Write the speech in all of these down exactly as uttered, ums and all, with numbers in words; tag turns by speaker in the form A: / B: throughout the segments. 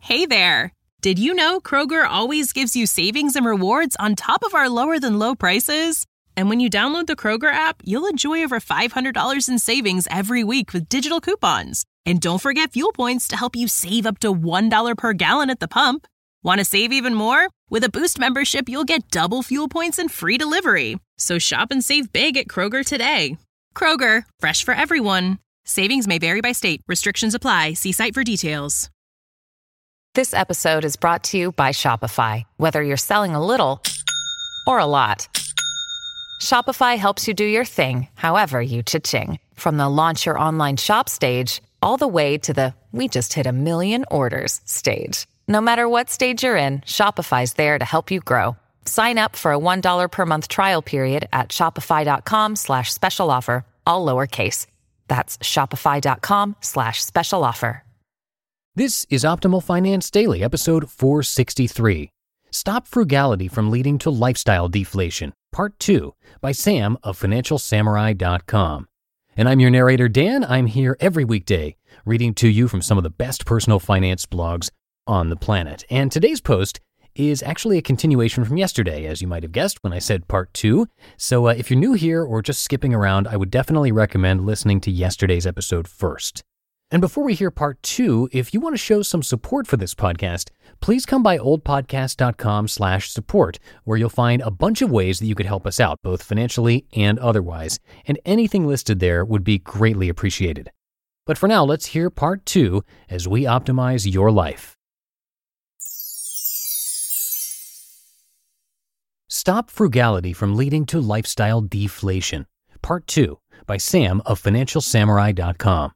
A: Hey there! Did you know Kroger always gives you savings and rewards on top of our lower-than-low prices? And when you download the Kroger app, you'll enjoy over five hundred dollars in savings every week with digital coupons. And don't forget fuel points to help you save up to one dollar per gallon at the pump. Want to save even more? With a Boost membership, you'll get double fuel points and free delivery. So shop and save big at Kroger today. Kroger, fresh for everyone. Savings may vary by state. Restrictions apply. See site for details.
B: This episode is brought to you by Shopify. Whether you're selling a little or a lot, Shopify helps you do your thing, however you cha-ching. From the launch your online shop stage, all the way to the we just hit a million orders stage. No matter what stage you're in, Shopify's there to help you grow. Sign up for a one dollar per month trial period at shopify.com slash special offer, all lowercase. That's shopify.com slash special offer.
C: This is Optimal Finance Daily, episode four sixty-three. Stop Frugality from Leading to Lifestyle Deflation, Part two, by Sam of Financial Samurai dot com. And I'm your narrator, Dan. I'm here every weekday, reading to you from some of the best personal finance blogs on the planet. And today's post is actually a continuation from yesterday, as you might have guessed when I said part two. So uh, if you're new here or just skipping around, I would definitely recommend listening to yesterday's episode first. And before we hear part two, if you want to show some support for this podcast, please come by oldpodcast.com slash support, where you'll find a bunch of ways that you could help us out, both financially and otherwise. And anything listed there would be greatly appreciated. But for now, let's hear part two as we optimize your life. Stop Frugality from Leading to Lifestyle Deflation, Part two, by Sam of Financial Samurai dot com.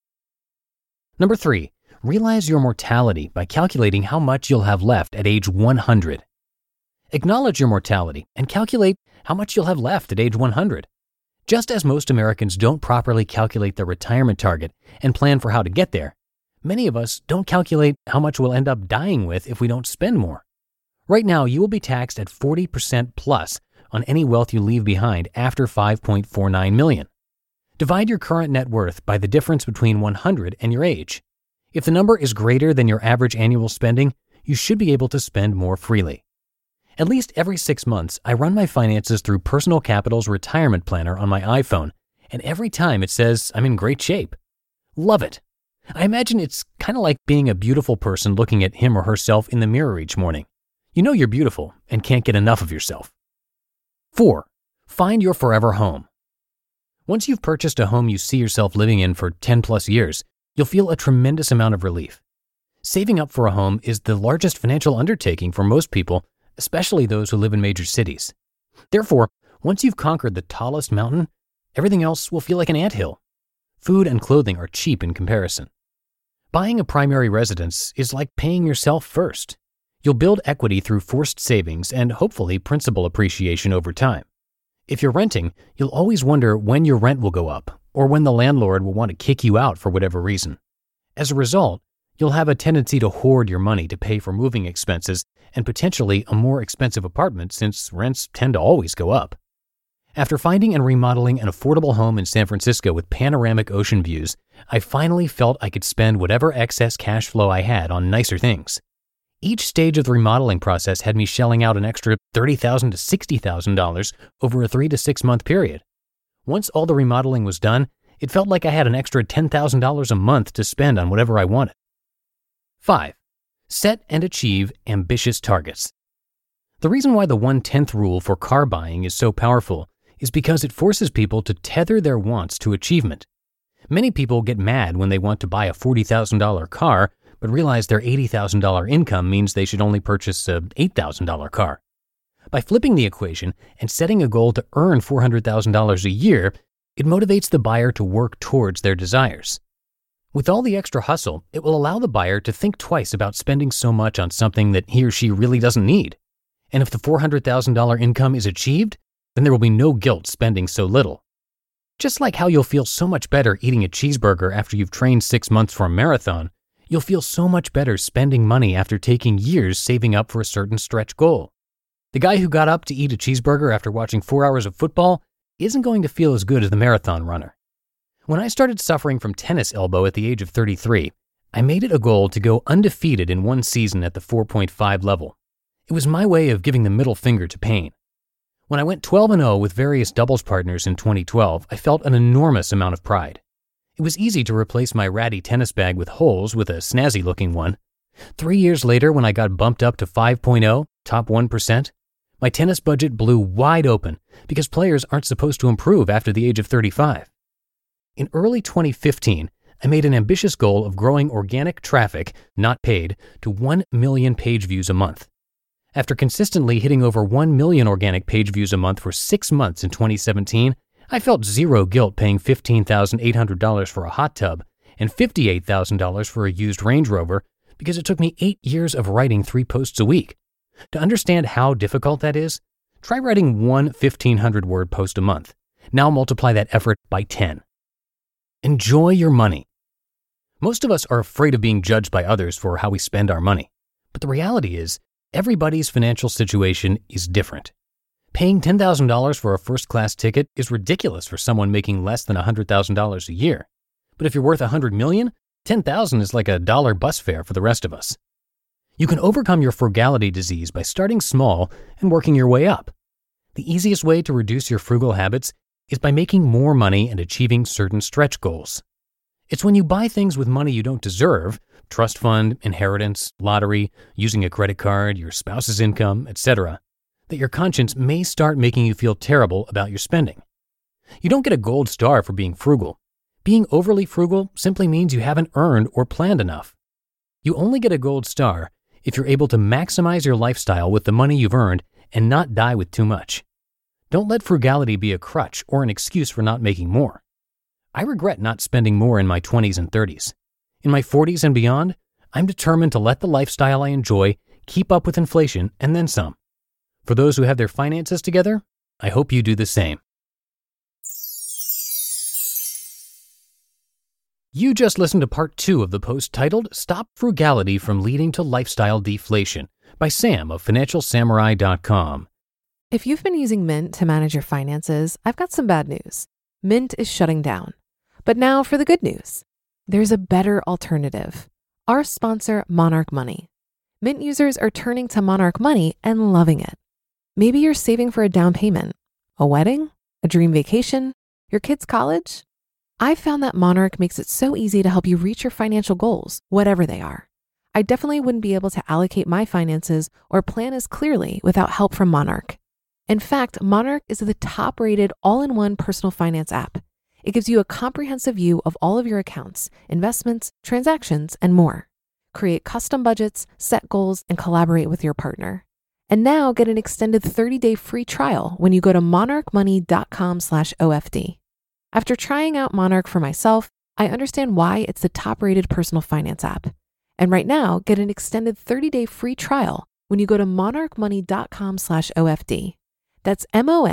C: Number three, realize your mortality by calculating how much you'll have left at age one hundred. Acknowledge your mortality and calculate how much you'll have left at age one hundred. Just as most Americans don't properly calculate their retirement target and plan for how to get there, many of us don't calculate how much we'll end up dying with if we don't spend more. Right now, you will be taxed at forty percent plus on any wealth you leave behind after five point four nine million dollars. Divide your current net worth by the difference between one hundred and your age. If the number is greater than your average annual spending, you should be able to spend more freely. At least every six months, I run my finances through Personal Capital's retirement planner on my iPhone, and every time it says I'm in great shape. Love it. I imagine it's kind of like being a beautiful person looking at him or herself in the mirror each morning. You know you're beautiful and can't get enough of yourself. Four, find your forever home. Once you've purchased a home you see yourself living in for ten plus years, you'll feel a tremendous amount of relief. Saving up for a home is the largest financial undertaking for most people, especially those who live in major cities. Therefore, once you've conquered the tallest mountain, everything else will feel like an anthill. Food and clothing are cheap in comparison. Buying a primary residence is like paying yourself first. You'll build equity through forced savings and hopefully principal appreciation over time. If you're renting, you'll always wonder when your rent will go up or when the landlord will want to kick you out for whatever reason. As a result, you'll have a tendency to hoard your money to pay for moving expenses and potentially a more expensive apartment since rents tend to always go up. After finding and remodeling an affordable home in San Francisco with panoramic ocean views, I finally felt I could spend whatever excess cash flow I had on nicer things. Each stage of the remodeling process had me shelling out an extra thirty thousand dollars to sixty thousand dollars over a three to six month period. Once all the remodeling was done, it felt like I had an extra ten thousand dollars a month to spend on whatever I wanted. Five, set and achieve ambitious targets. The reason why the one-tenth rule for car buying is so powerful is because it forces people to tether their wants to achievement. Many people get mad when they want to buy a forty thousand dollars car, but realize their eighty thousand dollars income means they should only purchase an eight thousand dollars car. By flipping the equation and setting a goal to earn four hundred thousand dollars a year, it motivates the buyer to work towards their desires. With all the extra hustle, it will allow the buyer to think twice about spending so much on something that he or she really doesn't need. And if the four hundred thousand dollars income is achieved, then there will be no guilt spending so little. Just like how you'll feel so much better eating a cheeseburger after you've trained six months for a marathon, you'll feel so much better spending money after taking years saving up for a certain stretch goal. The guy who got up to eat a cheeseburger after watching four hours of football isn't going to feel as good as the marathon runner. When I started suffering from tennis elbow at the age of thirty-three, I made it a goal to go undefeated in one season at the four point five level. It was my way of giving the middle finger to pain. When I went twelve and oh with various doubles partners in twenty twelve, I felt an enormous amount of pride. It was easy to replace my ratty tennis bag with holes with a snazzy-looking one. Three years later, when I got bumped up to five point oh, top one percent, my tennis budget blew wide open because players aren't supposed to improve after the age of thirty-five. In early twenty fifteen, I made an ambitious goal of growing organic traffic, not paid, to one million page views a month. After consistently hitting over one million organic page views a month for six months in twenty seventeen, I felt zero guilt paying fifteen thousand eight hundred dollars for a hot tub and fifty-eight thousand dollars for a used Range Rover because it took me eight years of writing three posts a week. To understand how difficult that is, try writing one fifteen hundred word post a month. Now multiply that effort by ten. Enjoy your money. Most of us are afraid of being judged by others for how we spend our money. But the reality is, everybody's financial situation is different. Paying ten thousand dollars for a first-class ticket is ridiculous for someone making less than one hundred thousand dollars a year. But if you're worth one hundred million dollars, ten thousand dollars is like a dollar bus fare for the rest of us. You can overcome your frugality disease by starting small and working your way up. The easiest way to reduce your frugal habits is by making more money and achieving certain stretch goals. It's when you buy things with money you don't deserve, trust fund, inheritance, lottery, using a credit card, your spouse's income, et cetera, that your conscience may start making you feel terrible about your spending. You don't get a gold star for being frugal. Being overly frugal simply means you haven't earned or planned enough. You only get a gold star if you're able to maximize your lifestyle with the money you've earned and not die with too much. Don't let frugality be a crutch or an excuse for not making more. I regret not spending more in my twenties and thirties. In my forties and beyond, I'm determined to let the lifestyle I enjoy keep up with inflation and then some. For those who have their finances together, I hope you do the same. You just listened to part two of the post titled Stop Frugality from Leading to Lifestyle Deflation by Sam of Financial Samurai dot com.
D: If you've been using Mint to manage your finances, I've got some bad news. Mint is shutting down. But now for the good news. There's a better alternative. Our sponsor, Monarch Money. Mint users are turning to Monarch Money and loving it. Maybe you're saving for a down payment, a wedding, a dream vacation, your kid's college. I've found that Monarch makes it so easy to help you reach your financial goals, whatever they are. I definitely wouldn't be able to allocate my finances or plan as clearly without help from Monarch. In fact, Monarch is the top-rated all-in-one personal finance app. It gives you a comprehensive view of all of your accounts, investments, transactions, and more. Create custom budgets, set goals, and collaborate with your partner. And now get an extended thirty-day free trial when you go to monarch money dot com slash O F D. After trying out Monarch for myself, I understand why it's the top-rated personal finance app. And right now, get an extended thirty-day free trial when you go to monarch money dot com slash O F D. That's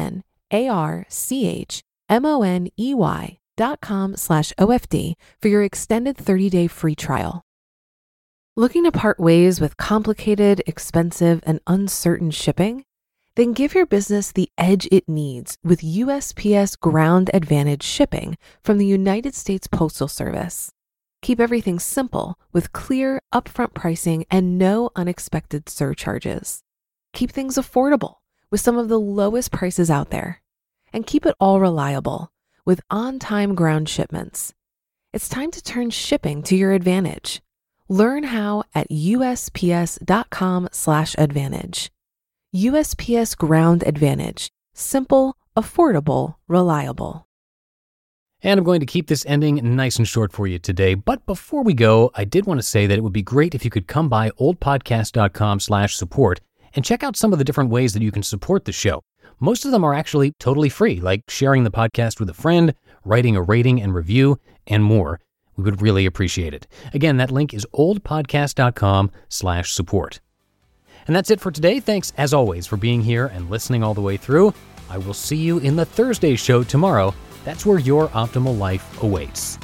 D: M-O-N-A-R-C-H-M-O-N-E-Y dot com slash O F D for your extended thirty-day free trial. Looking to part ways with complicated, expensive, and uncertain shipping? Then give your business the edge it needs with U S P S Ground Advantage shipping from the United States Postal Service. Keep everything simple with clear, upfront pricing and no unexpected surcharges. Keep things affordable with some of the lowest prices out there. And keep it all reliable with on-time ground shipments. It's time to turn shipping to your advantage. Learn how at U S P S dot com slash advantage. U S P S Ground Advantage. Simple, affordable, reliable.
C: And I'm going to keep this ending nice and short for you today. But before we go, I did want to say that it would be great if you could come by oldpodcast dot com slash support and check out some of the different ways that you can support the show. Most of them are actually totally free, like sharing the podcast with a friend, writing a rating and review, and more. We would really appreciate it. Again, that link is oldpodcast dot com slash support. And that's it for today. Thanks, as always, for being here and listening all the way through. I will see you in the Thursday show tomorrow. That's where your optimal life awaits.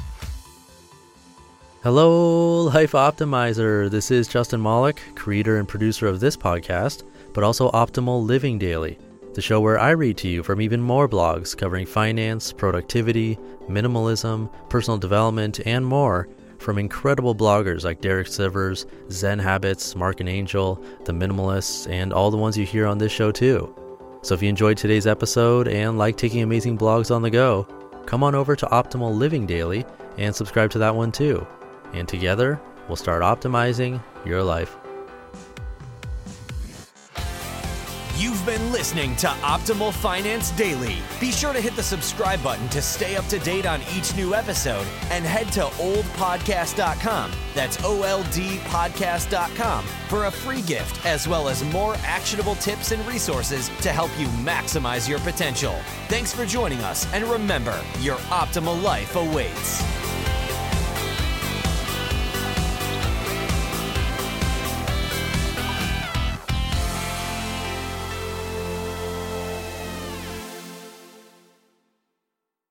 E: Hello, Life Optimizer. This is Justin Malik, creator and producer of this podcast, but also Optimal Living Daily, the show where I read to you from even more blogs covering finance, productivity, minimalism, personal development, and more, from incredible bloggers like Derek Sivers, Zen Habits, Mark and Angel, The Minimalists, and all the ones you hear on this show too. So if you enjoyed today's episode and like taking amazing blogs on the go, come on over to Optimal Living Daily and subscribe to that one too. And together, we'll start optimizing your life.
F: You've been listening to Optimal Finance Daily. Be sure to hit the subscribe button to stay up to date on each new episode and head to old podcast dot com. That's O L D podcast dot com for a free gift as well as more actionable tips and resources to help you maximize your potential. Thanks for joining us, and remember, your optimal life awaits.